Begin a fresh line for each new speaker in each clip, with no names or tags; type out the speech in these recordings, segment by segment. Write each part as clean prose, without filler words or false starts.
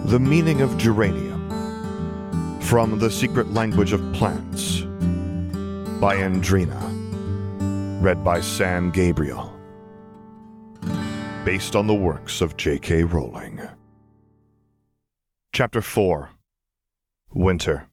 The Meaning of Geranium, from The Secret Language of Plants, by Andrina, read by Sam Gabriel, based on the works of J.K. Rowling. Chapter 4. Winter.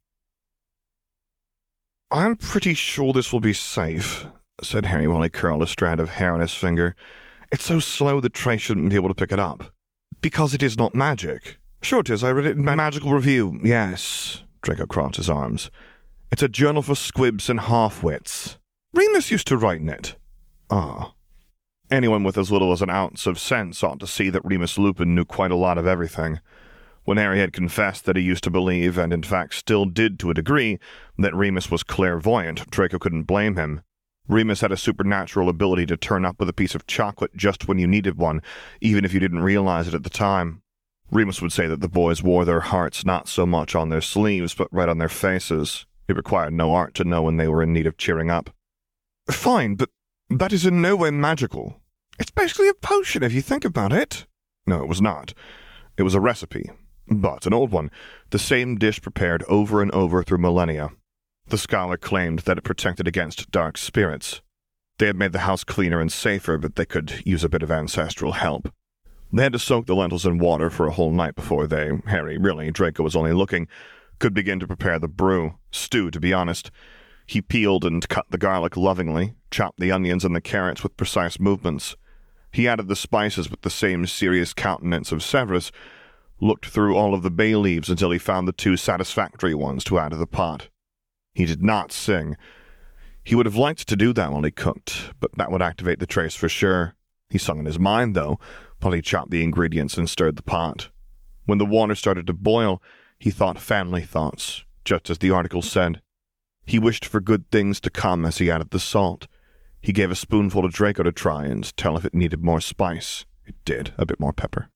"I'm pretty sure this will be safe," said Harry while he curled a strand of hair on his finger. "It's so slow that Trace shouldn't be able to pick it up. Because it is not magic." "Sure it is, I read it in my magical review." "Yes," Draco crossed his arms. "It's a journal for squibs and half-wits. Remus used to write in it." "Ah." Anyone with as little as an ounce of sense ought to see that Remus Lupin knew quite a lot of everything. When Harry had confessed that he used to believe, and in fact still did to a degree, that Remus was clairvoyant, Draco couldn't blame him. Remus had a supernatural ability to turn up with a piece of chocolate just when you needed one, even if you didn't realize it at the time. Remus would say that the boys wore their hearts not so much on their sleeves, but right on their faces. It required no art to know when they were in need of cheering up. "Fine, but that is in no way magical. It's basically a potion if you think about it." No, it was not. It was a recipe, but an old one, the same dish prepared over and over through millennia. The scholar claimed that it protected against dark spirits. They had made the house cleaner and safer, but they could use a bit of ancestral help. They had to soak the lentils in water for a whole night before they, Harry, really, Draco was only looking, could begin to prepare the brew. Stew, to be honest. He peeled and cut the garlic lovingly, chopped the onions and the carrots with precise movements. He added the spices with the same serious countenance of Severus, looked through all of the bay leaves until he found the two satisfactory ones to add to the pot. He did not sing. He would have liked to do that while he cooked, but that would activate the trace for sure. He sung in his mind, though, while he chopped the ingredients and stirred the pot. When the water started to boil, he thought family thoughts, just as the article said. He wished for good things to come as he added the salt. He gave a spoonful to Draco to try and tell if it needed more spice. It did, a bit more pepper.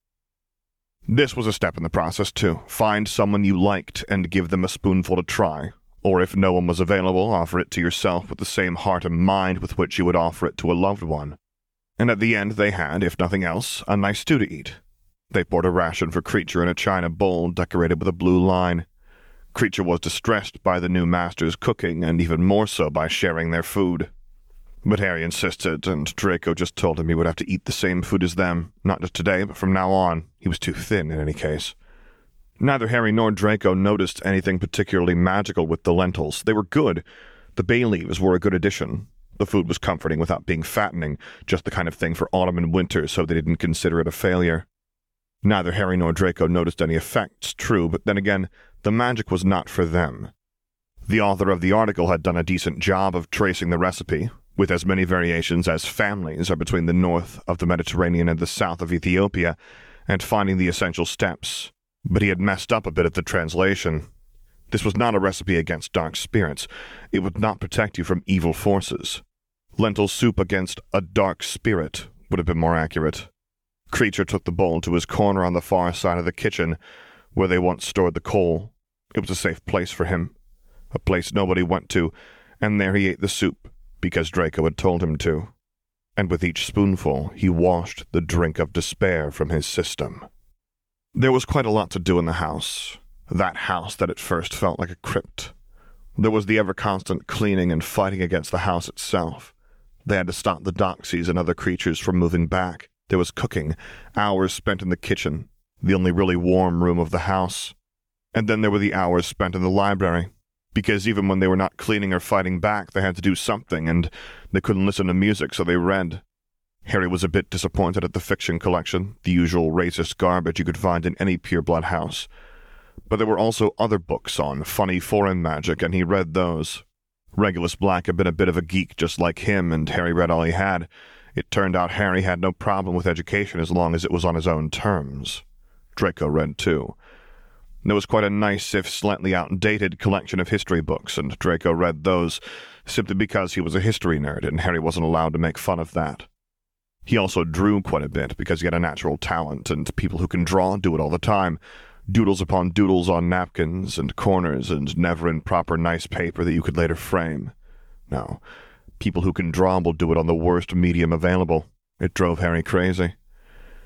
This was a step in the process, too. Find someone you liked and give them a spoonful to try. Or if no one was available, offer it to yourself with the same heart and mind with which you would offer it to a loved one. And at the end they had, if nothing else, a nice stew to eat. They poured a ration for Creature in a china bowl decorated with a blue line. Creature was distressed by the new master's cooking, and even more so by sharing their food. But Harry insisted, and Draco just told him he would have to eat the same food as them, not just today, but from now on. He was too thin in any case. Neither Harry nor Draco noticed anything particularly magical with the lentils. They were good. The bay leaves were a good addition. The food was comforting without being fattening, just the kind of thing for autumn and winter, so they didn't consider it a failure. Neither Harry nor Draco noticed any effects, true, but then again, the magic was not for them. The author of the article had done a decent job of tracing the recipe, with as many variations as families are between the north of the Mediterranean and the south of Ethiopia, and finding the essential steps. But he had messed up a bit at the translation. This was not a recipe against dark spirits. It would not protect you from evil forces. Lentil soup against a dark spirit would have been more accurate. Creature took the bowl to his corner on the far side of the kitchen, where they once stored the coal. It was a safe place for him, a place nobody went to, and there he ate the soup, because Draco had told him to. And with each spoonful, he washed the drink of despair from his system. There was quite a lot to do in the house. That house that at first felt like a crypt. There was the ever-constant cleaning and fighting against the house itself. They had to stop the Doxies and other creatures from moving back. There was cooking, hours spent in the kitchen, the only really warm room of the house. And then there were the hours spent in the library, because even when they were not cleaning or fighting back, they had to do something, and they couldn't listen to music, so they read. Harry was a bit disappointed at the fiction collection, the usual racist garbage you could find in any pureblood house. But there were also other books on funny foreign magic, and he read those. Regulus Black had been a bit of a geek just like him, and Harry read all he had. It turned out Harry had no problem with education as long as it was on his own terms. Draco read too. There was quite a nice, if slightly outdated, collection of history books, and Draco read those simply because he was a history nerd, and Harry wasn't allowed to make fun of that. He also drew quite a bit because he had a natural talent, and people who can draw do it all the time. Doodles upon doodles on napkins and corners, and never in proper nice paper that you could later frame. No, people who can draw will do it on the worst medium available. It drove Harry crazy.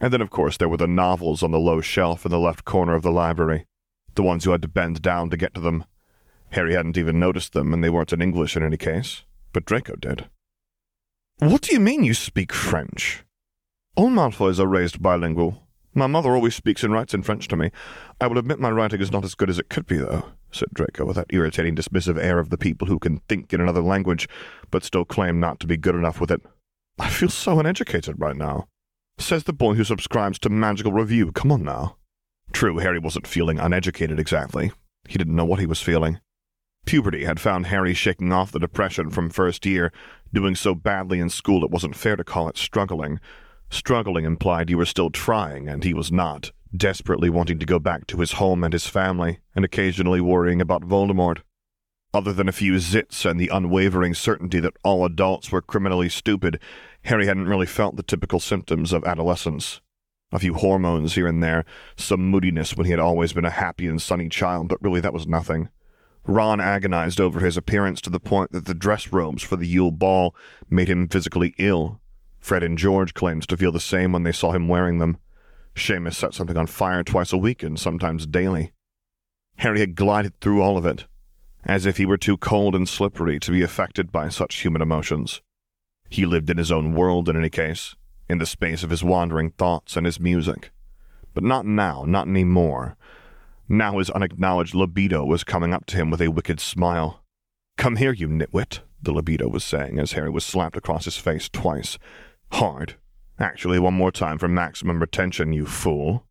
And then, of course, there were the novels on the low shelf in the left corner of the library, the ones you had to bend down to get to them. Harry hadn't even noticed them, and they weren't in English in any case, but Draco did. "What do you mean you speak French?" "All Malfoys are raised bilingual. My mother always speaks and writes in French to me. I will admit my writing is not as good as it could be, though," said Draco with that irritating dismissive air of the people who can think in another language, but still claim not to be good enough with it. "I feel so uneducated right now," says the boy who subscribes to Magical Review. Come on now. True, Harry wasn't feeling uneducated exactly. He didn't know what he was feeling. Puberty had found Harry shaking off the depression from first year, doing so badly in school it wasn't fair to call it struggling. Struggling implied you were still trying, and he was not, desperately wanting to go back to his home and his family, and occasionally worrying about Voldemort. Other than a few zits and the unwavering certainty that all adults were criminally stupid, Harry hadn't really felt the typical symptoms of adolescence. A few hormones here and there, some moodiness when he had always been a happy and sunny child, but really that was nothing. Ron agonized over his appearance to the point that the dress robes for the Yule Ball made him physically ill. Fred and George claimed to feel the same when they saw him wearing them. Seamus set something on fire twice a week and sometimes daily. Harry had glided through all of it, as if he were too cold and slippery to be affected by such human emotions. He lived in his own world in any case, in the space of his wandering thoughts and his music. But not now, not anymore. Now his unacknowledged libido was coming up to him with a wicked smile. "Come here, you nitwit," the libido was saying as Harry was slapped across his face twice. Hard. Actually, one more time for maximum retention, you fool.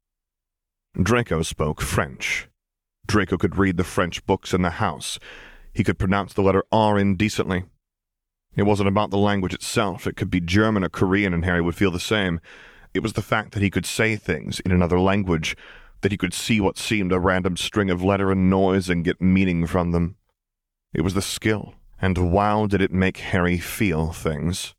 Draco spoke French. Draco could read the French books in the house. He could pronounce the letter R indecently. It wasn't about the language itself. It could be German or Korean, and Harry would feel the same. It was the fact that he could say things in another language, that he could see what seemed a random string of letter and noise and get meaning from them. It was the skill, and wow, did it make Harry feel things.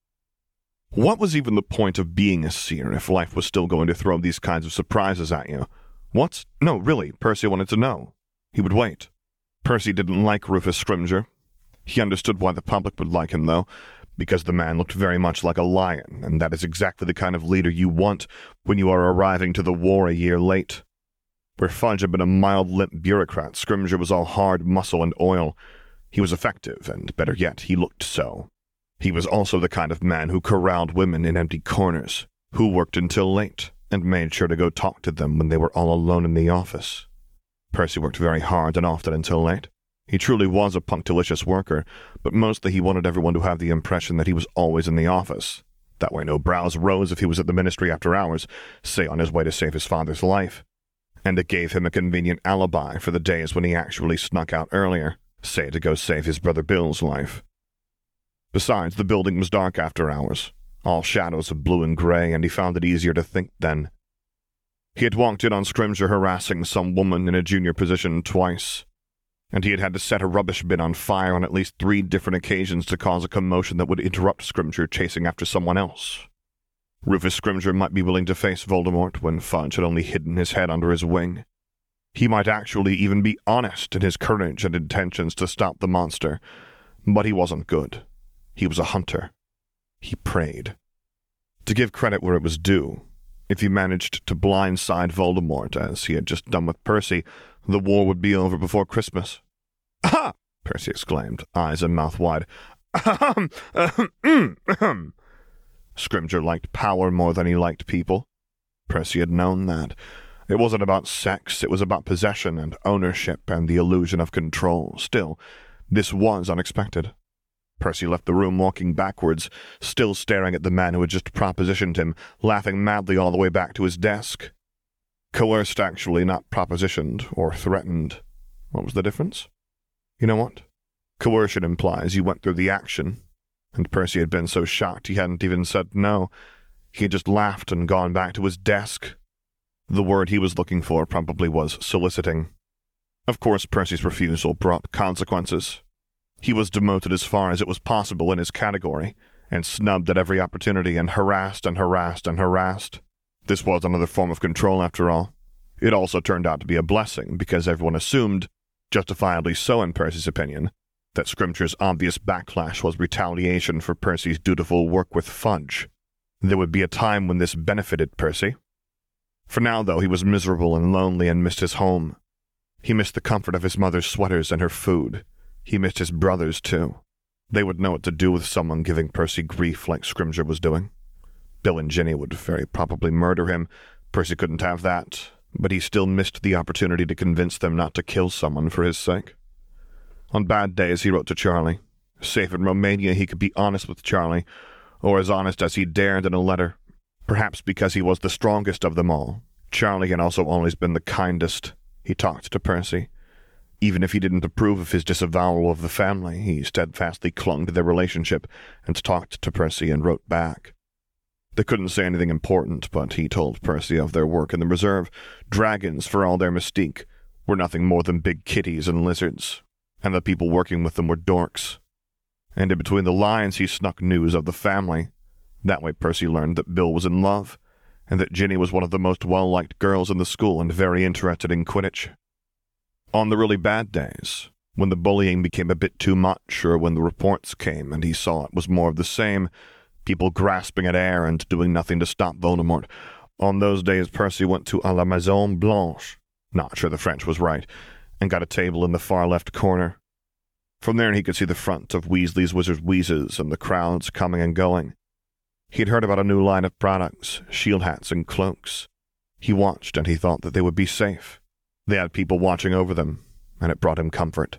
What was even the point of being a seer if life was still going to throw these kinds of surprises at you? What? No, really, Percy wanted to know. He would wait. Percy didn't like Rufus Scrimgeour. He understood why the public would like him, though, because the man looked very much like a lion, and that is exactly the kind of leader you want when you are arriving to the war a year late. Where Fudge had been a mild, limp bureaucrat, Scrimgeour was all hard muscle and oil. He was effective, and better yet, he looked so. He was also the kind of man who corralled women in empty corners, who worked until late, and made sure to go talk to them when they were all alone in the office. Percy worked very hard and often until late. He truly was a punctilious worker, but mostly he wanted everyone to have the impression that he was always in the office. That way no brows rose if he was at the ministry after hours, say on his way to save his father's life. And it gave him a convenient alibi for the days when he actually snuck out earlier, say to go save his brother Bill's life. Besides, the building was dark after hours, all shadows of blue and gray, and he found it easier to think then. He had walked in on Scrimgeour harassing some woman in a junior position twice, and he had had to set a rubbish bin on fire on at least 3 different occasions to cause a commotion that would interrupt Scrimgeour chasing after someone else. Rufus Scrimgeour might be willing to face Voldemort when Fudge had only hidden his head under his wing. He might actually even be honest in his courage and intentions to stop the monster, but he wasn't good. He was a hunter. He prayed. To give credit where it was due, if he managed to blindside Voldemort, as he had just done with Percy, the war would be over before Christmas. "Aha!" Percy exclaimed, eyes and mouth wide. "Ahem! Ahem! Scrimgeour liked power more than he liked people. Percy had known that. It wasn't about sex, it was about possession and ownership and the illusion of control. Still, this was unexpected. Percy left the room walking backwards, still staring at the man who had just propositioned him, laughing madly all the way back to his desk. Coerced, actually, not propositioned or threatened. What was the difference? You know what? Coercion implies you went through the action, and Percy had been so shocked he hadn't even said no. He had just laughed and gone back to his desk. The word he was looking for probably was soliciting. Of course, Percy's refusal brought consequences. He was demoted as far as it was possible in his category, and snubbed at every opportunity, and harassed and harassed and harassed. This was another form of control, after all. It also turned out to be a blessing, because everyone assumed, justifiably so in Percy's opinion, that Scrimgeour's obvious backlash was retaliation for Percy's dutiful work with Fudge. There would be a time when this benefited Percy. For now, though, he was miserable and lonely and missed his home. He missed the comfort of his mother's sweaters and her food. He missed his brothers, too. They would know what to do with someone giving Percy grief like Scrimgeour was doing. Bill and Ginny would very probably murder him. Percy couldn't have that, but he still missed the opportunity to convince them not to kill someone for his sake. On bad days, he wrote to Charlie. Safe in Romania, he could be honest with Charlie, or as honest as he dared in a letter. Perhaps because he was the strongest of them all, Charlie had also always been the kindest. He talked to Percy. Even if he didn't approve of his disavowal of the family, he steadfastly clung to their relationship and talked to Percy and wrote back. They couldn't say anything important, but he told Percy of their work in the reserve. Dragons, for all their mystique, were nothing more than big kitties and lizards, and the people working with them were dorks. And in between the lines he snuck news of the family. That way Percy learned that Bill was in love, and that Ginny was one of the most well-liked girls in the school and very interested in Quidditch. On the really bad days, when the bullying became a bit too much, or when the reports came and he saw it was more of the same, people grasping at air and doing nothing to stop Voldemort, on those days Percy went to la Maison Blanche, not sure the French was right, and got a table in the far left corner. From there he could see the front of Weasley's Wizard's Wheezes and the crowds coming and going. He'd heard about a new line of products, shield hats and cloaks. He watched and he thought that they would be safe. They had people watching over them, and it brought him comfort.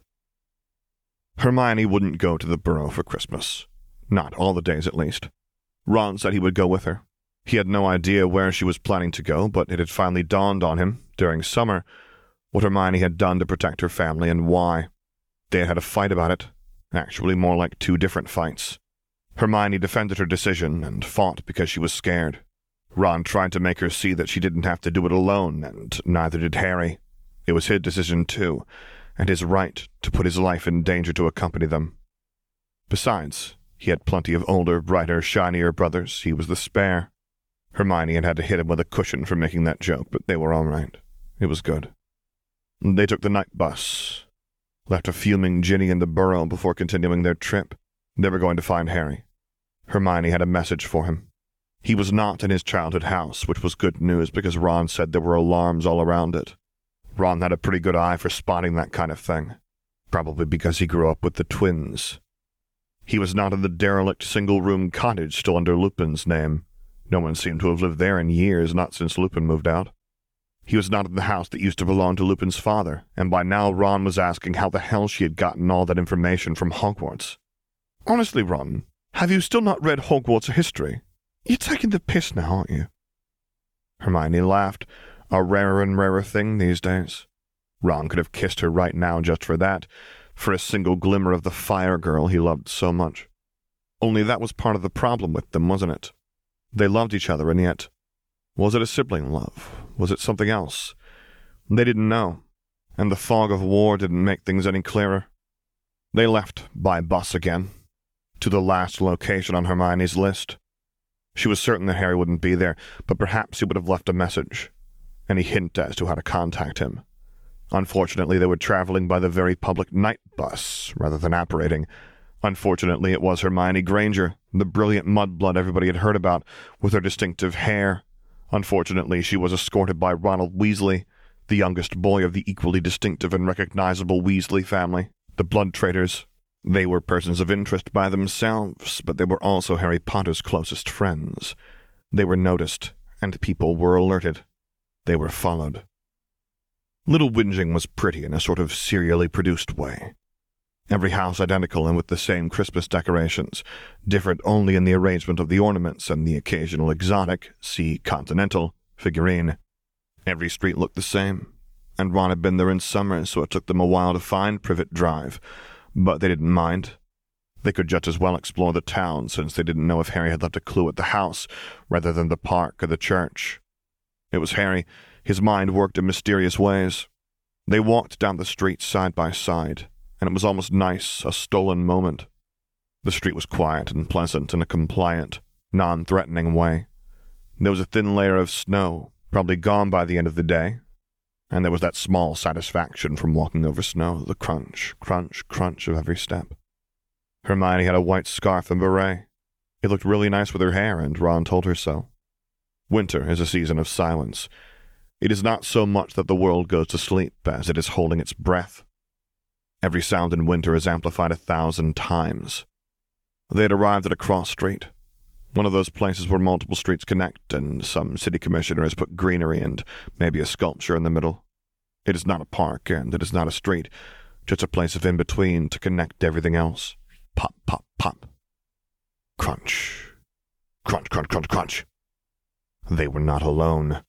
Hermione wouldn't go to the Burrow for Christmas. Not all the days, at least. Ron said he would go with her. He had no idea where she was planning to go, but it had finally dawned on him, during summer, what Hermione had done to protect her family and why. They had had a fight about it, actually more like 2 different fights. Hermione defended her decision and fought because she was scared. Ron tried to make her see that she didn't have to do it alone, and neither did Harry. It was his decision, too, and his right to put his life in danger to accompany them. Besides, he had plenty of older, brighter, shinier brothers. He was the spare. Hermione had to hit him with a cushion for making that joke, but they were all right. It was good. They took the night bus, left a fuming Ginny in the Burrow before continuing their trip. They were going to find Harry. Hermione had a message for him. He was not in his childhood house, which was good news because Ron said there were alarms all around it. Ron had a pretty good eye for spotting that kind of thing, probably because he grew up with the twins. He was not in the derelict single-room cottage still under Lupin's name. No one seemed to have lived there in years, not since Lupin moved out. He was not in the house that used to belong to Lupin's father, and by now Ron was asking how the hell she had gotten all that information from Hogwarts. Honestly, Ron, have you still not read Hogwarts history? You're taking the piss now, aren't you? Hermione laughed, a rarer and rarer thing these days. Ron could have kissed her right now just for that, for a single glimmer of the fire girl he loved so much. Only that was part of the problem with them, wasn't it? They loved each other, and yet, was it a sibling love? Was it something else? They didn't know, and the fog of war didn't make things any clearer. They left by bus again, to the last location on Hermione's list. She was certain that Harry wouldn't be there, but perhaps he would have left a message, any hint as to how to contact him. Unfortunately, they were traveling by the very public night bus, rather than apparating. Unfortunately, it was Hermione Granger, the brilliant mudblood everybody had heard about, with her distinctive hair. Unfortunately, she was escorted by Ronald Weasley, the youngest boy of the equally distinctive and recognizable Weasley family, the Blood Traders. They were persons of interest by themselves, but they were also Harry Potter's closest friends. They were noticed, and people were alerted. They were followed. Little Whinging was pretty in a sort of serially produced way. Every house identical and with the same Christmas decorations, different only in the arrangement of the ornaments and the occasional exotic, see continental, figurine. Every street looked the same, and Ron had been there in summer, so it took them a while to find Privet Drive, but they didn't mind. They could just as well explore the town, since they didn't know if Harry had left a clue at the house, rather than the park or the church. It was Harry. His mind worked in mysterious ways. They walked down the street side by side, and it was almost nice, a stolen moment. The street was quiet and pleasant in a compliant, non-threatening way. There was a thin layer of snow, probably gone by the end of the day, and there was that small satisfaction from walking over snow, the crunch, crunch, crunch of every step. Hermione had a white scarf and beret. It looked really nice with her hair, and Ron told her so. Winter is a season of silence. It is not so much that the world goes to sleep as it is holding its breath. Every sound in winter is amplified 1,000 times. They had arrived at a cross street, one of those places where multiple streets connect and some city commissioner has put greenery and maybe a sculpture in the middle. It is not a park and it is not a street, just a place of in-between to connect everything else. Pop, pop, pop. Crunch. Crunch, crunch, crunch, crunch. They were not alone.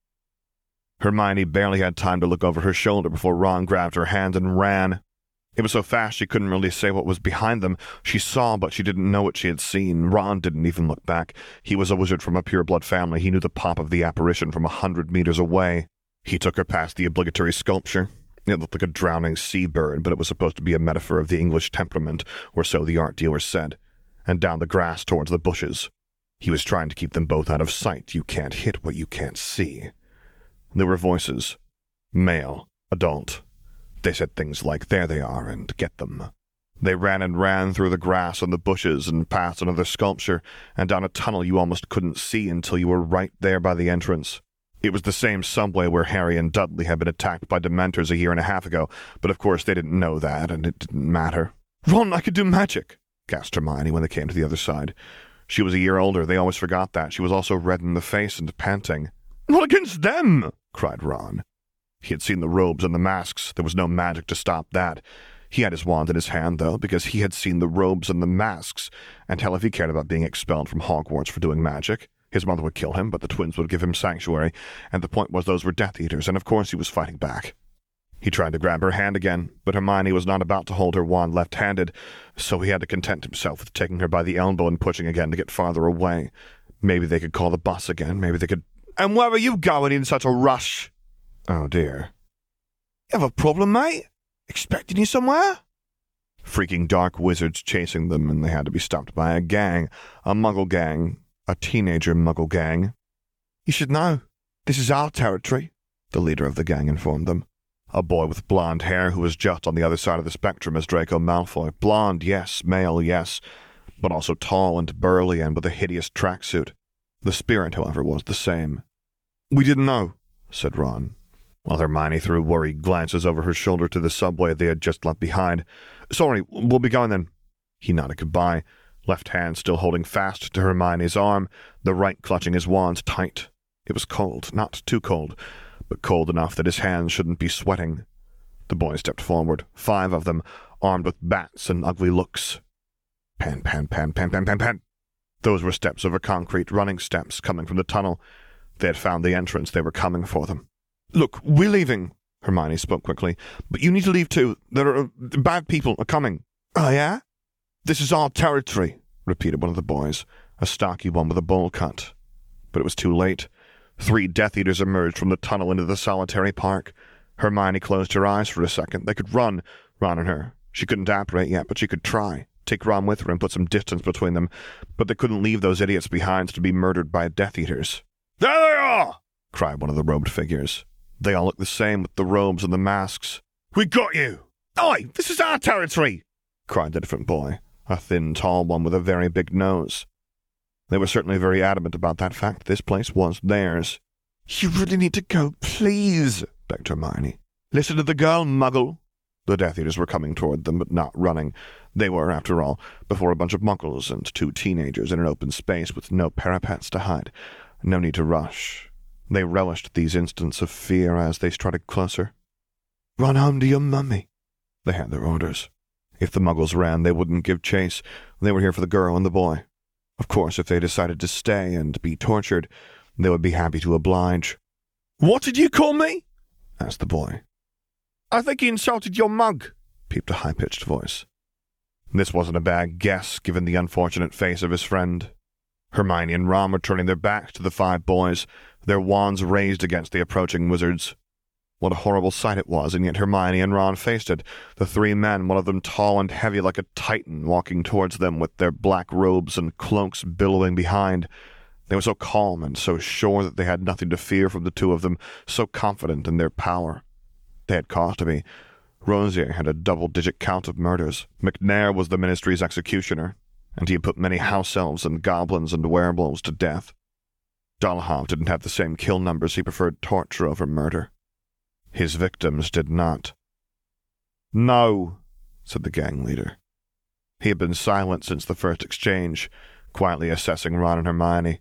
Hermione barely had time to look over her shoulder before Ron grabbed her hand and ran. It was so fast she couldn't really say what was behind them. She saw, but she didn't know what she had seen. Ron didn't even look back. He was a wizard from a pure-blood family. He knew the pop of the apparition from 100 meters away. He took her past the obligatory sculpture. It looked like a drowning seabird, but it was supposed to be a metaphor of the English temperament, or so the art dealer said, and down the grass towards the bushes. He was trying to keep them both out of sight. You can't hit what you can't see. There were voices. Male. Adult. They said things like, there they are, and get them. They ran and ran through the grass and the bushes and past another sculpture and down a tunnel you almost couldn't see until you were right there by the entrance. It was the same subway where Harry and Dudley had been attacked by Dementors 1.5 years ago, but of course they didn't know that, and it didn't matter. Ron, I could do magic, gasped Hermione when they came to the other side. She was a year older. They always forgot that. She was also red in the face and panting. Not against them, cried Ron. He had seen the robes and the masks. There was no magic to stop that. He had his wand in his hand, though, because he had seen the robes and the masks, and hell if he cared about being expelled from Hogwarts for doing magic. His mother would kill him, but the twins would give him sanctuary, and the point was those were Death Eaters, and of course he was fighting back. He tried to grab her hand again, but Hermione was not about to hold her wand left-handed, so he had to content himself with taking her by the elbow and pushing again to get farther away. Maybe they could call the bus again, maybe they could... And where are you going in such a rush? Oh, dear. You have a problem, mate? Expecting you somewhere? Freaking dark wizards chasing them, and they had to be stopped by a gang. A muggle gang. A teenager muggle gang. You should know. This is our territory, the leader of the gang informed them. A boy with blonde hair who was just on the other side of the spectrum as Draco Malfoy. Blonde, yes. Male, yes. But also tall and burly and with a hideous tracksuit. The spirit, however, was the same. We didn't know, said Ron, while Hermione threw worried glances over her shoulder to the subway they had just left behind. Sorry, we'll be going then. He nodded goodbye, left hand still holding fast to Hermione's arm, the right clutching his wand tight. It was cold, not too cold, but cold enough that his hands shouldn't be sweating. The boy stepped forward, 5 of them, armed with bats and ugly looks. Pan, pan, pan, pan, pan, pan, pan. Those were steps over concrete, running steps coming from the tunnel. They had found the entrance. They were coming for them. Look, we're leaving, Hermione spoke quickly, but you need to leave too. There are bad people are coming. Oh, yeah? This is our territory, repeated one of the boys, a stocky one with a bowl cut. But it was too late. 3 Death Eaters emerged from the tunnel into the solitary park. Hermione closed her eyes for a second. They could run, Ron and her. She couldn't apparate yet, but she could try. Take Ron with her and put some distance between them. But they couldn't leave those idiots behind to be murdered by Death Eaters. There they are! Cried one of the robed figures. They all looked the same with the robes and the masks. We got you! Oi, this is our territory! Cried the different boy, a thin, tall one with a very big nose. They were certainly very adamant about that fact. This place was theirs. You really need to go, please, begged Hermione. Listen to the girl, Muggle. The Death Eaters were coming toward them, but not running. They were, after all, before a bunch of Muggles and 2 teenagers in an open space with no parapets to hide. No need to rush. They relished these instants of fear as they strutted closer. Run home to your mummy. They had their orders. If the Muggles ran, they wouldn't give chase. They were here for the girl and the boy. Of course, if they decided to stay and be tortured, they would be happy to oblige. What did you call me? Asked the boy. I think he insulted your mug, peeped a high-pitched voice. This wasn't a bad guess, given the unfortunate face of his friend. Hermione and Ron were turning their backs to the 5 boys, their wands raised against the approaching wizards. What a horrible sight it was, and yet Hermione and Ron faced it, the 3 men, one of them tall and heavy like a titan, walking towards them with their black robes and cloaks billowing behind. They were so calm and so sure that they had nothing to fear from the 2 of them, so confident in their power. They had cause to be. Rosier had a double-digit count of murders. McNair was the Ministry's executioner. and he had put many house elves and goblins and werewolves to death. Dolohov didn't have the same kill numbers. He preferred torture over murder. His victims did not. "No," said the gang leader. He had been silent since the first exchange, quietly assessing Ron and Hermione.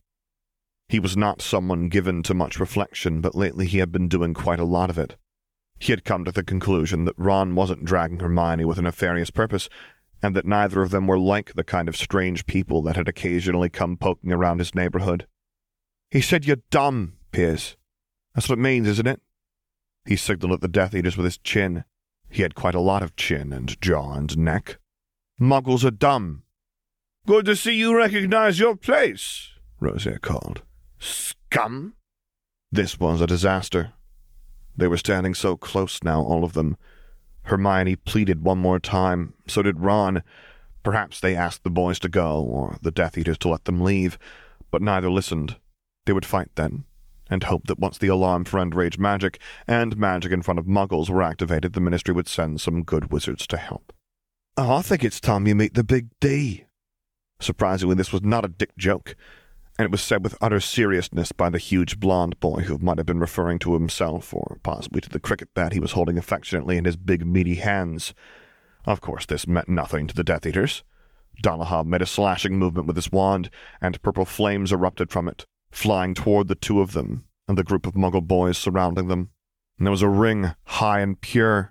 He was not someone given to much reflection, but lately he had been doing quite a lot of it. He had come to the conclusion that Ron wasn't dragging Hermione with a nefarious purpose, and that neither of them were like the kind of strange people that had occasionally come poking around his neighborhood. "He said you're dumb, Piers. That's what it means, isn't it?" He signaled at the Death Eaters with his chin. He had quite a lot of chin and jaw and neck. "Muggles are dumb." "Good to see you recognize your place," Rosier called. "Scum!" This was a disaster. They were standing so close now, all of them. Hermione pleaded one more time. So did Ron. Perhaps they asked the boys to go, or the Death Eaters to let them leave, but neither listened. They would fight then, and hope that once the alarm for Enraged magic and magic in front of Muggles were activated, the Ministry would send some good wizards to help. "Oh, I think it's time you meet the Big D." Surprisingly, this was not a dick joke, and it was said with utter seriousness by the huge blonde boy who might have been referring to himself, or possibly to the cricket bat he was holding affectionately in his big meaty hands. Of course, this meant nothing to the Death Eaters. Dolohov made a slashing movement with his wand, and purple flames erupted from it, flying toward the two of them and the group of Muggle boys surrounding them. And there was a ring, high and pure.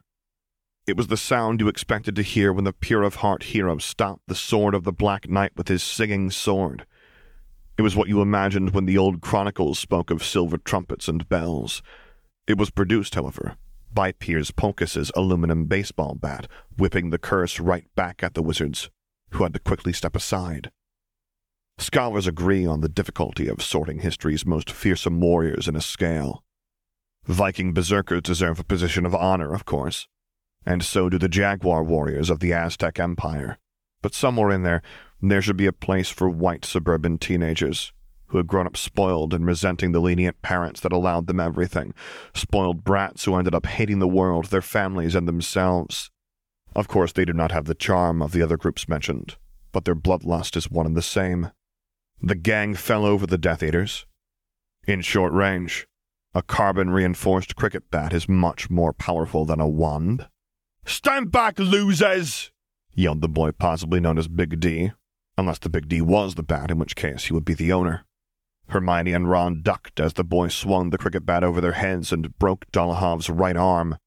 It was the sound you expected to hear when the pure-of-heart hero stopped the sword of the Black Knight with his singing sword. It was what you imagined when the old chronicles spoke of silver trumpets and bells. It was produced, however, by Piers Polkis's aluminum baseball bat, whipping the curse right back at the wizards, who had to quickly step aside. Scholars agree on the difficulty of sorting history's most fearsome warriors in a scale. Viking berserkers deserve a position of honor, of course, and so do the jaguar warriors of the Aztec Empire. But somewhere in there should be a place for white suburban teenagers who had grown up spoiled and resenting the lenient parents that allowed them everything, spoiled brats who ended up hating the world, their families, and themselves. Of course, they do not have the charm of the other groups mentioned, but their bloodlust is one and the same. The gang fell over the Death Eaters. In short range, a carbon-reinforced cricket bat is much more powerful than a wand. "Stand back, losers!" yelled the boy possibly known as Big D, unless the Big D was the bat, in which case he would be the owner. Hermione and Ron ducked as the boy swung the cricket bat over their heads and broke Dolohov's right arm.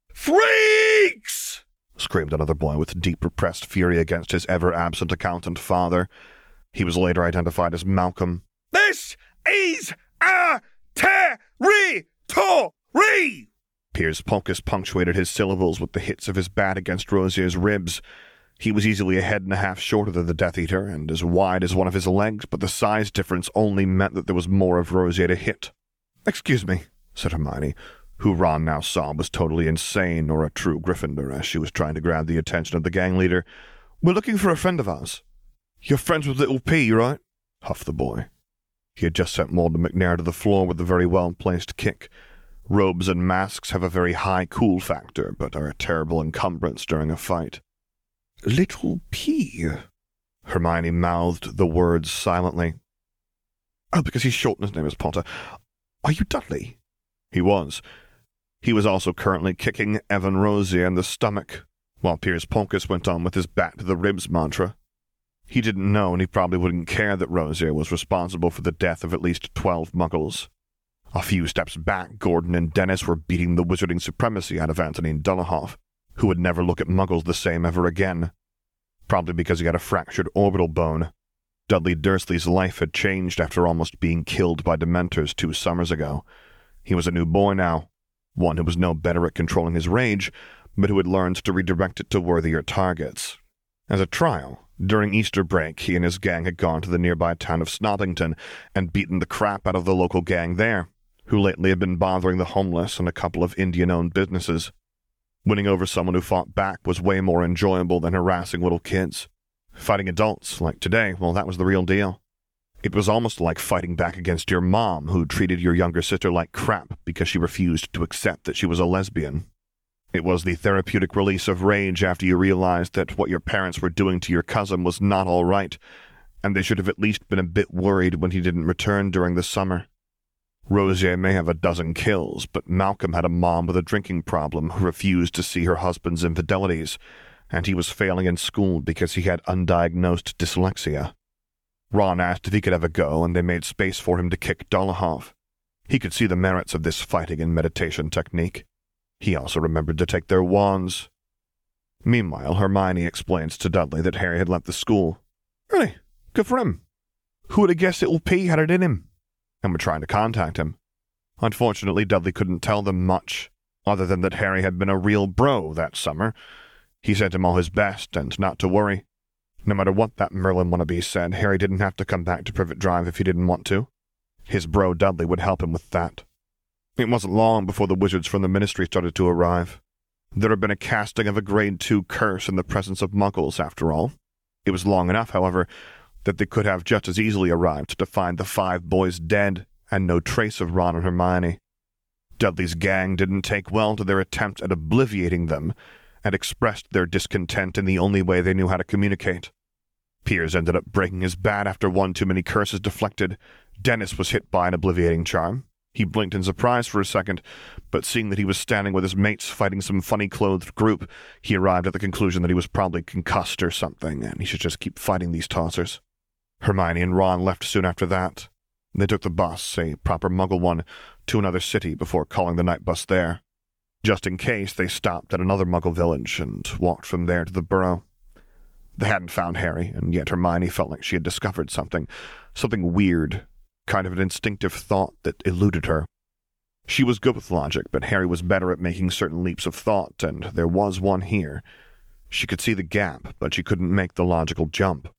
"Freaks!" screamed another boy with deep repressed fury against his ever-absent accountant father. He was later identified as Malcolm. "This is a territory!" Piers Polkis punctuated his syllables with the hits of his bat against Rosier's ribs. He was easily a head and a half shorter than the Death Eater, and as wide as one of his legs, but the size difference only meant that there was more of Rosier to hit. "Excuse me," said Hermione, who Ron now saw was totally insane or a true Gryffindor as she was trying to grab the attention of the gang leader. "We're looking for a friend of ours." "You're friends with Little P, right?" huffed the boy. He had just sent Malden McNair to the floor with a very well-placed kick. Robes and masks have a very high cool factor, but are a terrible encumbrance during a fight. "Little P," Hermione mouthed the words silently. "Oh, because he's short and his name is Potter. Are you Dudley?" He was. He was also currently kicking Evan Rosier in the stomach, while Piers Polkis went on with his bat to the ribs mantra. He didn't know, and he probably wouldn't care that Rosier was responsible for the death of at least 12 Muggles. A few steps back, Gordon and Dennis were beating the wizarding supremacy out of Anthony Dolohov, who would never look at Muggles the same ever again. Probably because he had a fractured orbital bone. Dudley Dursley's life had changed after almost being killed by Dementors 2 summers ago. He was a new boy now, one who was no better at controlling his rage, but who had learned to redirect it to worthier targets. As a trial, during Easter break, he and his gang had gone to the nearby town of Snobbington and beaten the crap out of the local gang there, who lately had been bothering the homeless and a couple of Indian-owned businesses. Winning over someone who fought back was way more enjoyable than harassing little kids. Fighting adults, like today, well, that was the real deal. It was almost like fighting back against your mom, who treated your younger sister like crap because she refused to accept that she was a lesbian. It was the therapeutic release of rage after you realized that what your parents were doing to your cousin was not all right, and they should have at least been a bit worried when he didn't return during the summer. Rosier may have a dozen kills, but Malcolm had a mom with a drinking problem who refused to see her husband's infidelities, and he was failing in school because he had undiagnosed dyslexia. Ron asked if he could have a go, and they made space for him to kick Dolohov. He could see the merits of this fighting and meditation technique. He also remembered to take their wands. Meanwhile, Hermione explains to Dudley that Harry had left the school. Really? Good for him. Who would have guessed little P had it in him? And were trying to contact him. Unfortunately, Dudley couldn't tell them much, other than that Harry had been a real bro that summer. He sent him all his best, and not to worry. No matter what that Merlin wannabe said, Harry didn't have to come back to Privet Drive if he didn't want to. His bro Dudley would help him with that. It wasn't long before the wizards from the Ministry started to arrive. There had been a casting of a Grade 2 curse in the presence of Muggles, after all. It was long enough, however, that they could have just as easily arrived to find the 5 boys dead and no trace of Ron and Hermione. Dudley's gang didn't take well to their attempt at obliviating them, and expressed their discontent in the only way they knew how to communicate. Piers ended up breaking his bat after one too many curses deflected. Dennis was hit by an obliviating charm. He blinked in surprise for a second, but seeing that he was standing with his mates fighting some funny-clothed group, he arrived at the conclusion that he was probably concussed or something, and he should just keep fighting these tossers. Hermione and Ron left soon after that. They took the bus, a proper Muggle one, to another city before calling the night bus there. Just in case, they stopped at another Muggle village and walked from there to the burrow. They hadn't found Harry, and yet Hermione felt like she had discovered something weird, kind of an instinctive thought that eluded her. She was good with logic, but Harry was better at making certain leaps of thought, and there was one here. She could see the gap, but she couldn't make the logical jump.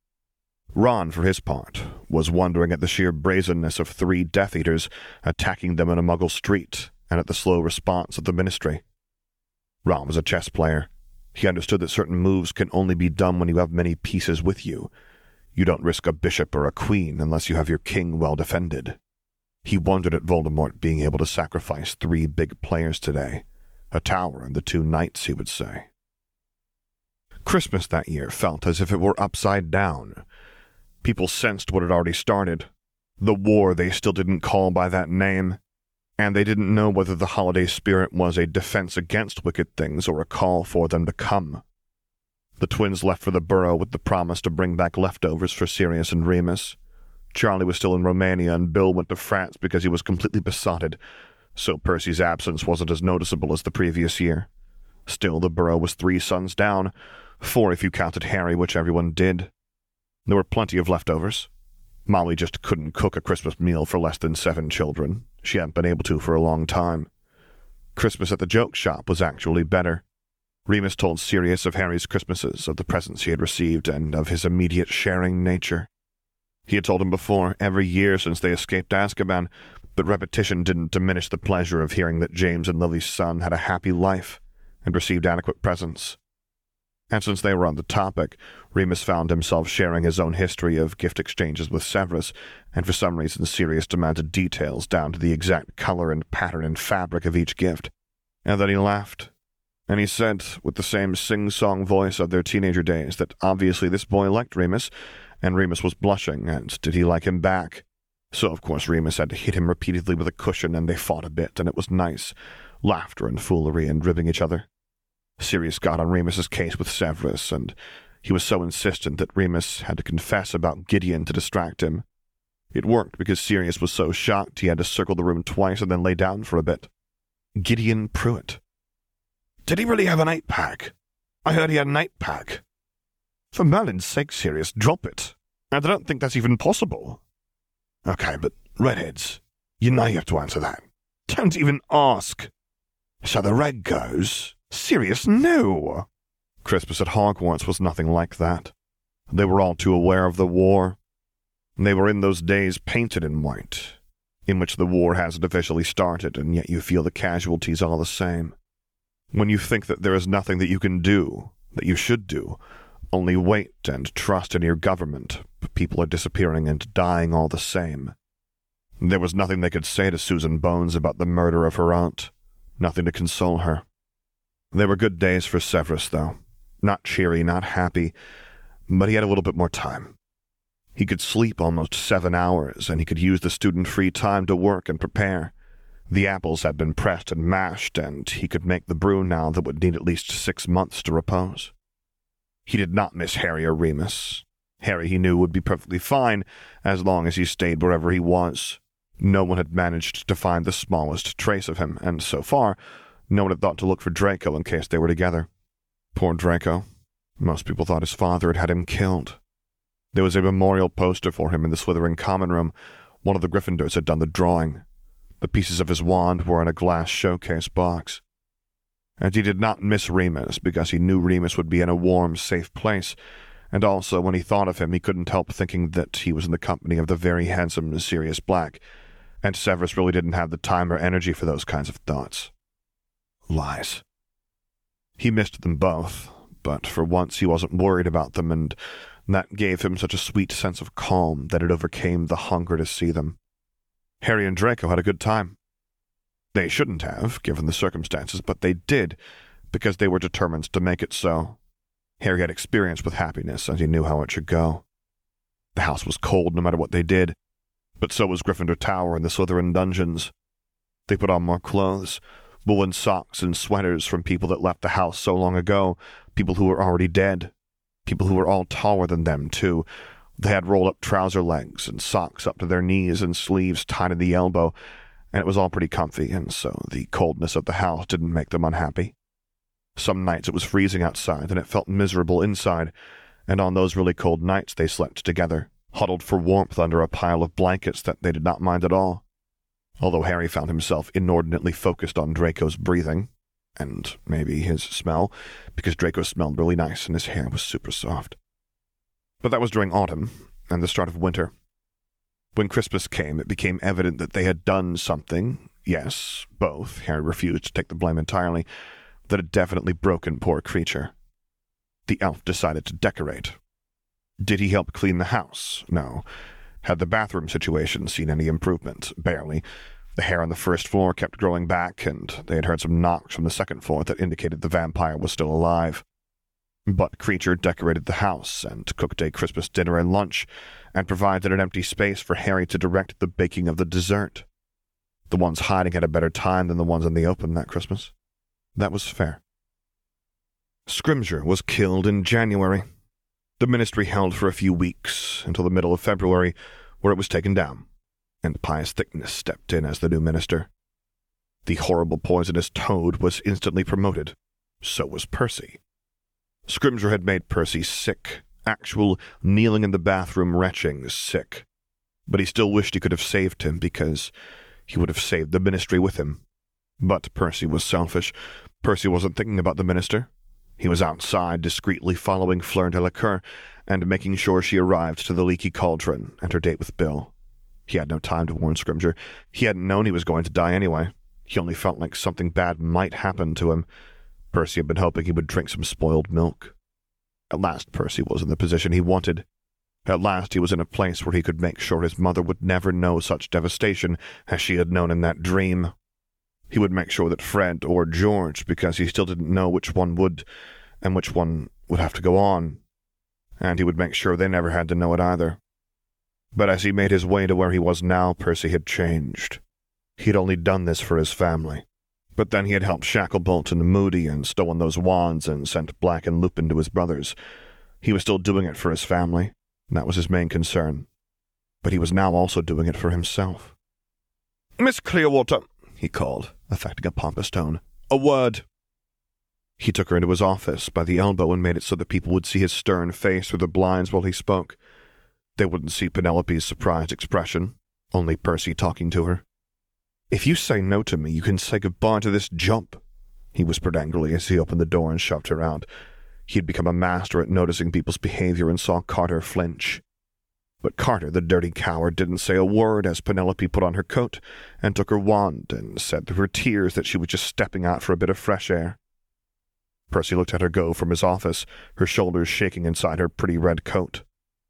Ron, for his part, was wondering at the sheer brazenness of 3 Death Eaters attacking them in a Muggle street, and at the slow response of the Ministry. Ron was a chess player. He understood that certain moves can only be done when you have many pieces with you. You don't risk a bishop or a queen unless you have your king well defended. He wondered at Voldemort being able to sacrifice 3 big players today. A tower and the 2 knights, he would say. Christmas that year felt as if it were upside down. People sensed what had already started. The war they still didn't call by that name. And they didn't know whether the holiday spirit was a defense against wicked things or a call for them to come. The twins left for the burrow with the promise to bring back leftovers for Sirius and Remus. Charlie was still in Romania and Bill went to France because he was completely besotted, so Percy's absence wasn't as noticeable as the previous year. Still, the burrow was 3 sons down, 4 if you counted Harry, which everyone did. There were plenty of leftovers. Molly just couldn't cook a Christmas meal for less than 7 children. She hadn't been able to for a long time. Christmas at the joke shop was actually better. Remus told Sirius of Harry's Christmases, of the presents he had received, and of his immediate sharing nature. He had told him before, every year since they escaped Azkaban, but repetition didn't diminish the pleasure of hearing that James and Lily's son had a happy life and received adequate presents. And since they were on the topic, Remus found himself sharing his own history of gift exchanges with Severus, and for some reason Sirius demanded details down to the exact color and pattern and fabric of each gift. And then he laughed. And he said, with the same sing-song voice of their teenager days, that obviously this boy liked Remus, and Remus was blushing, and did he like him back? So, of course, Remus had to hit him repeatedly with a cushion, and they fought a bit, and it was nice. Laughter and foolery and ribbing each other. Sirius got on Remus's case with Severus, and he was so insistent that Remus had to confess about Gideon to distract him. It worked because Sirius was so shocked he had to circle the room twice and then lay down for a bit. Gideon Pruitt. Did he really have an 8-pack? I heard he had an 8-pack. For Merlin's sake, Sirius, drop it. And I don't think that's even possible. Okay, but redheads, you know you have to answer that. Don't even ask. So the red goes... Sirius, no! Christmas at Hogwarts was nothing like that. They were all too aware of the war. They were in those days painted in white, in which the war hasn't officially started, and yet you feel the casualties all the same. When you think that there is nothing that you can do, that you should do, only wait and trust in your government, but people are disappearing and dying all the same. There was nothing they could say to Susan Bones about the murder of her aunt, nothing to console her. They were good days for Severus, though. Not cheery, not happy, but he had a little bit more time. He could sleep almost 7 hours, and he could use the student-free time to work and prepare. The apples had been pressed and mashed, and he could make the brew now that would need at least 6 months to repose. He did not miss Harry or Remus. Harry, he knew, would be perfectly fine as long as he stayed wherever he was. No one had managed to find the smallest trace of him, and so far, no one had thought to look for Draco in case they were together. Poor Draco. Most people thought his father had had him killed. There was a memorial poster for him in the Slytherin common room. One of the Gryffindors had done the drawing. The pieces of his wand were in a glass showcase box. And he did not miss Remus because he knew Remus would be in a warm, safe place, and also when he thought of him he couldn't help thinking that he was in the company of the very handsome Sirius Black, and Severus really didn't have the time or energy for those kinds of thoughts. Lies. He missed them both, but for once he wasn't worried about them, and that gave him such a sweet sense of calm that it overcame the hunger to see them. Harry and Draco had a good time. They shouldn't have, given the circumstances, but they did, because they were determined to make it so. Harry had experience with happiness, and he knew how it should go. The house was cold no matter what they did, but so was Gryffindor Tower and the Slytherin dungeons. They put on more clothes, woolen socks and sweaters from people that left the house so long ago, people who were already dead, people who were all taller than them, too. They had rolled-up trouser legs and socks up to their knees and sleeves tied at the elbow, and it was all pretty comfy, and so the coldness of the house didn't make them unhappy. Some nights it was freezing outside, and it felt miserable inside, and on those really cold nights they slept together, huddled for warmth under a pile of blankets that they did not mind at all. Although Harry found himself inordinately focused on Draco's breathing, and maybe his smell, because Draco smelled really nice and his hair was super soft. But that was during autumn and the start of winter. When Christmas came, it became evident that they had done something, yes, both, Harry refused to take the blame entirely, that had definitely broken poor Kreacher. The elf decided to decorate. Did he help clean the house? No. Had the bathroom situation seen any improvement? Barely. The hair on the first floor kept growing back, and they had heard some knocks from the second floor that indicated the vampire was still alive. But Kreacher decorated the house and cooked a Christmas dinner and lunch, and provided an empty space for Harry to direct the baking of the dessert. The ones hiding had a better time than the ones in the open that Christmas. That was fair. Scrimgeour was killed in January. The ministry held for a few weeks, until the middle of February, where it was taken down, and Pius Thickness stepped in as the new minister. The horrible poisonous toad was instantly promoted. So was Percy. Scrimgeour had made Percy sick, actual kneeling in the bathroom retching sick. But he still wished he could have saved him, because he would have saved the ministry with him. But Percy was selfish. Percy wasn't thinking about the minister. He was outside, discreetly following Fleur Delacour and making sure she arrived to the Leaky Cauldron and her date with Bill. He had no time to warn Scrimgeour. He hadn't known he was going to die anyway. He only felt like something bad might happen to him. Percy had been hoping he would drink some spoiled milk. At last Percy was in the position he wanted. At last he was in a place where he could make sure his mother would never know such devastation as she had known in that dream. He would make sure that Fred or George, because he still didn't know which one would, and which one would have to go on. And he would make sure they never had to know it either. But as he made his way to where he was now, Percy had changed. He had only done this for his family. But then he had helped Shacklebolt and Moody and stolen those wands and sent Black and Lupin to his brothers. He was still doing it for his family, and that was his main concern. But he was now also doing it for himself. "Miss Clearwater," he called, affecting a pompous tone. "A word." He took her into his office by the elbow and made it so that people would see his stern face through the blinds while he spoke. They wouldn't see Penelope's surprised expression, only Percy talking to her. "If you say no to me, you can say goodbye to this job," he whispered angrily as he opened the door and shoved her out. He had become a master at noticing people's behavior and saw Carter flinch. But Carter, the dirty coward, didn't say a word as Penelope put on her coat and took her wand and said through her tears that she was just stepping out for a bit of fresh air. Percy looked at her go from his office, her shoulders shaking inside her pretty red coat.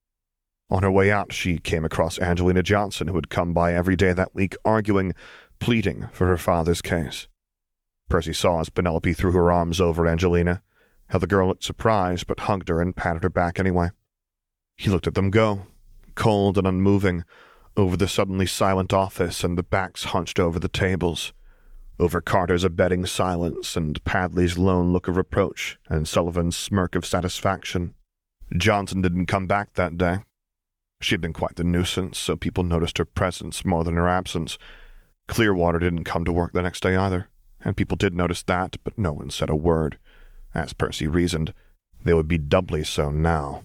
On her way out, she came across Angelina Johnson, who had come by every day that week, arguing, pleading for her father's case. Percy saw as Penelope threw her arms over Angelina, how the girl looked surprised but hugged her and patted her back anyway. He looked at them go cold and unmoving, over the suddenly silent office and the backs hunched over the tables, over Carter's abetting silence and Padley's lone look of reproach and Sullivan's smirk of satisfaction. Johnson didn't come back that day. She had been quite the nuisance, so people noticed her presence more than her absence. Clearwater didn't come to work the next day either, and people did notice that, but no one said a word. As Percy reasoned, they would be doubly so now.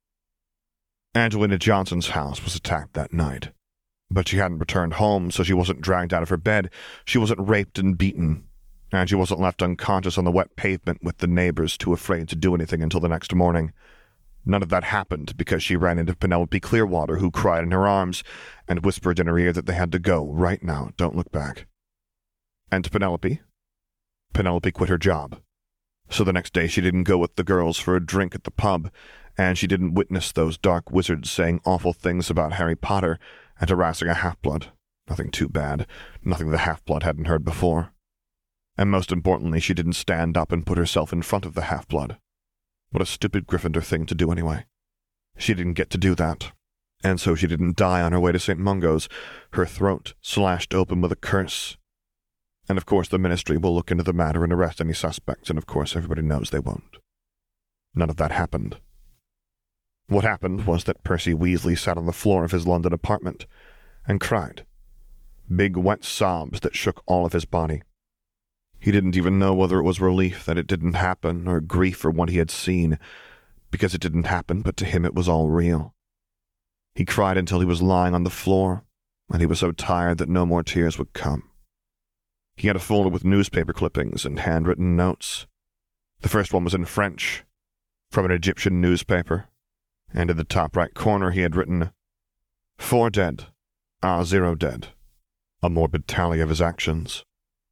Angelina Johnson's house was attacked that night, but she hadn't returned home, so she wasn't dragged out of her bed, she wasn't raped and beaten, and she wasn't left unconscious on the wet pavement with the neighbors too afraid to do anything until the next morning. None of that happened because she ran into Penelope Clearwater, who cried in her arms and whispered in her ear that they had to go right now, don't look back. And Penelope quit her job. So the next day she didn't go with the girls for a drink at the pub, and she didn't witness those dark wizards saying awful things about Harry Potter and harassing a half-blood. Nothing too bad, nothing the half-blood hadn't heard before. And most importantly, she didn't stand up and put herself in front of the half-blood. What a stupid Gryffindor thing to do anyway. She didn't get to do that, and so she didn't die on her way to St. Mungo's, her throat slashed open with a curse. And of course the Ministry will look into the matter and arrest any suspects, and of course everybody knows they won't. None of that happened. What happened was that Percy Weasley sat on the floor of his London apartment and cried. Big wet sobs that shook all of his body. He didn't even know whether it was relief that it didn't happen or grief for what he had seen, because it didn't happen, but to him it was all real. He cried until he was lying on the floor, and he was so tired that no more tears would come. He had a folder with newspaper clippings and handwritten notes. The first one was in French, from an Egyptian newspaper, and in the top right corner he had written, 4 dead, 0 dead, a morbid tally of his actions.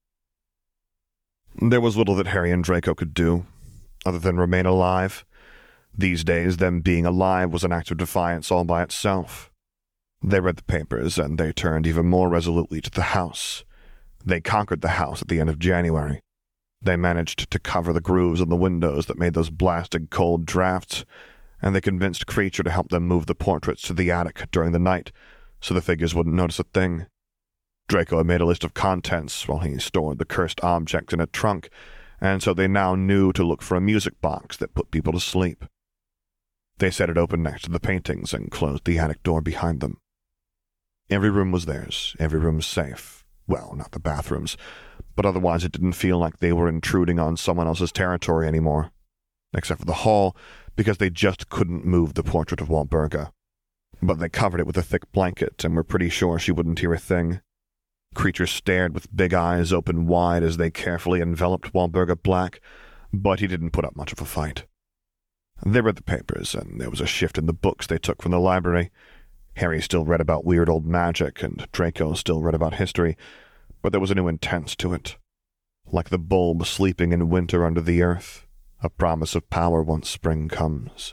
There was little that Harry and Draco could do, other than remain alive. These days, them being alive was an act of defiance all by itself. They read the papers, and they turned even more resolutely to the house. They conquered the house at the end of January. They managed to cover the grooves in the windows that made those blasted cold drafts, and they convinced Kreacher to help them move the portraits to the attic during the night, so the figures wouldn't notice a thing. Draco had made a list of contents while he stored the cursed object in a trunk, and so they now knew to look for a music box that put people to sleep. They set it open next to the paintings and closed the attic door behind them. Every room was theirs, every room safe. Well, not the bathrooms, but otherwise it didn't feel like they were intruding on someone else's territory anymore. Except for the hall, because they just couldn't move the portrait of Walburga. But they covered it with a thick blanket and were pretty sure she wouldn't hear a thing. Kreacher stared with big eyes open wide as they carefully enveloped Walburga Black, but he didn't put up much of a fight. They read the papers, and there was a shift in the books they took from the library. Harry still read about weird old magic, and Draco still read about history, but there was a new intense to it. Like the bulb sleeping in winter under the earth, a promise of power once spring comes.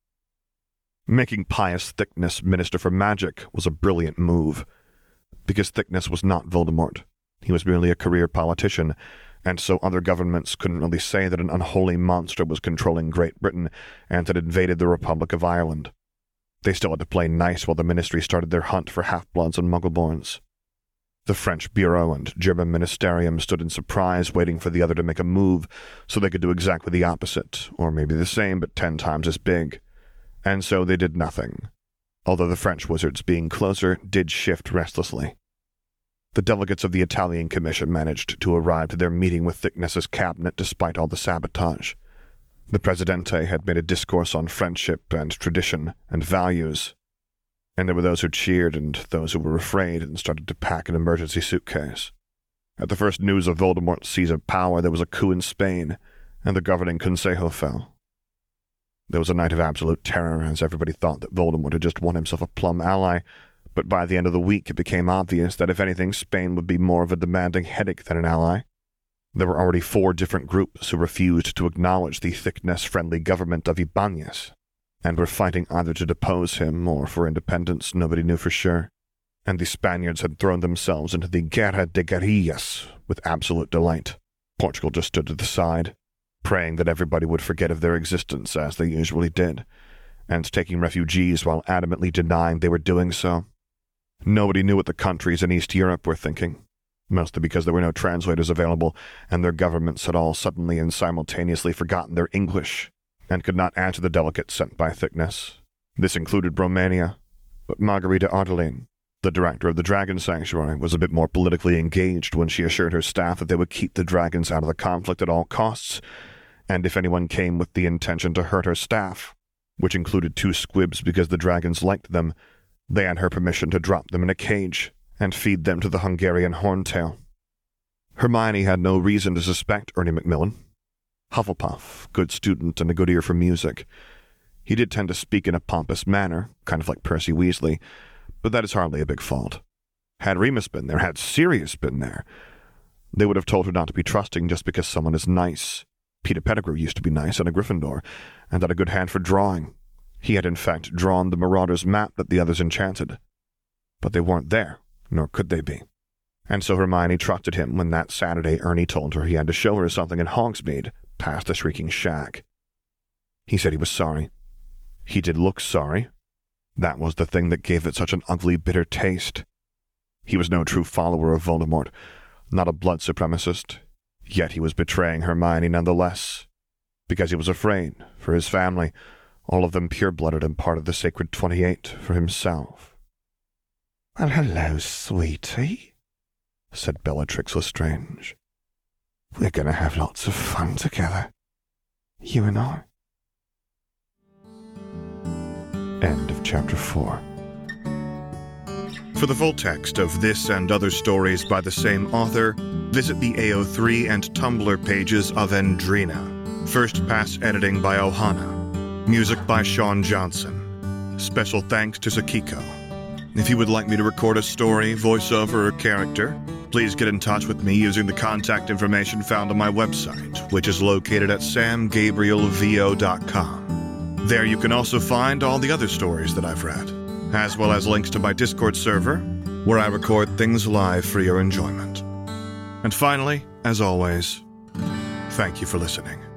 Making Pius Thickness Minister for Magic was a brilliant move, because Thickness was not Voldemort. He was merely a career politician, and so other governments couldn't really say that an unholy monster was controlling Great Britain and had invaded the Republic of Ireland. They still had to play nice while the Ministry started their hunt for half-bloods and Muggleborns. The French Bureau and German Ministerium stood in surprise, waiting for the other to make a move so they could do exactly the opposite, or maybe the same but 10 times as big. And so they did nothing, although the French wizards, being closer, did shift restlessly. The delegates of the Italian Commission managed to arrive to their meeting with Thickness's cabinet despite all the sabotage. The Presidente had made a discourse on friendship and tradition and values, and there were those who cheered and those who were afraid and started to pack an emergency suitcase. At the first news of Voldemort's seize of power, there was a coup in Spain, and the governing Consejo fell. There was a night of absolute terror, as everybody thought that Voldemort had just won himself a plum ally, but by the end of the week it became obvious that if anything, Spain would be more of a demanding headache than an ally. There were already 4 different groups who refused to acknowledge the Thickness-friendly government of Ibáñez, and were fighting either to depose him or for independence, nobody knew for sure. And the Spaniards had thrown themselves into the Guerra de Guerrillas with absolute delight. Portugal just stood to the side, praying that everybody would forget of their existence as they usually did, and taking refugees while adamantly denying they were doing so. Nobody knew what the countries in East Europe were thinking, mostly because there were no translators available, and their governments had all suddenly and simultaneously forgotten their English, and could not answer the delegates sent by Thickness. This included Romania, but Margarita Artelin, the director of the Dragon Sanctuary, was a bit more politically engaged when she assured her staff that they would keep the dragons out of the conflict at all costs, and if anyone came with the intention to hurt her staff, which included 2 squibs because the dragons liked them, they had her permission to drop them in a cage and feed them to the Hungarian horntail. Hermione had no reason to suspect Ernie Macmillan. Hufflepuff, good student and a good ear for music. He did tend to speak in a pompous manner, kind of like Percy Weasley, but that is hardly a big fault. Had Remus been there, had Sirius been there, they would have told her not to be trusting just because someone is nice. Peter Pettigrew used to be nice and a Gryffindor, and had a good hand for drawing. He had in fact drawn the Marauders' map that the others enchanted. But they weren't there, nor could they be. And so Hermione trusted him when that Saturday Ernie told her he had to show her something in Hogsmeade, past the Shrieking Shack. He said he was sorry. He did look sorry. That was the thing that gave it such an ugly, bitter taste. He was no true follower of Voldemort, not a blood supremacist, yet he was betraying Hermione nonetheless, because he was afraid for his family, all of them pure-blooded and part of the Sacred 28 for himself.
"Well, hello, sweetie,"
said Bellatrix Lestrange.
"We're going to have lots of fun together, you and I."
End of Chapter 4. For the full text of this and other stories by the same author, visit the AO3 and Tumblr pages of Endrina. First pass editing by Ohana. Music by Sean Johnson. Special thanks to Sakiko. If you would like me to record a story, voiceover, or character, please get in touch with me using the contact information found on my website, which is located at samgabrielvo.com. There you can also find all the other stories that I've read, as well as links to my Discord server, where I record things live for your enjoyment. And finally, as always, thank you for listening.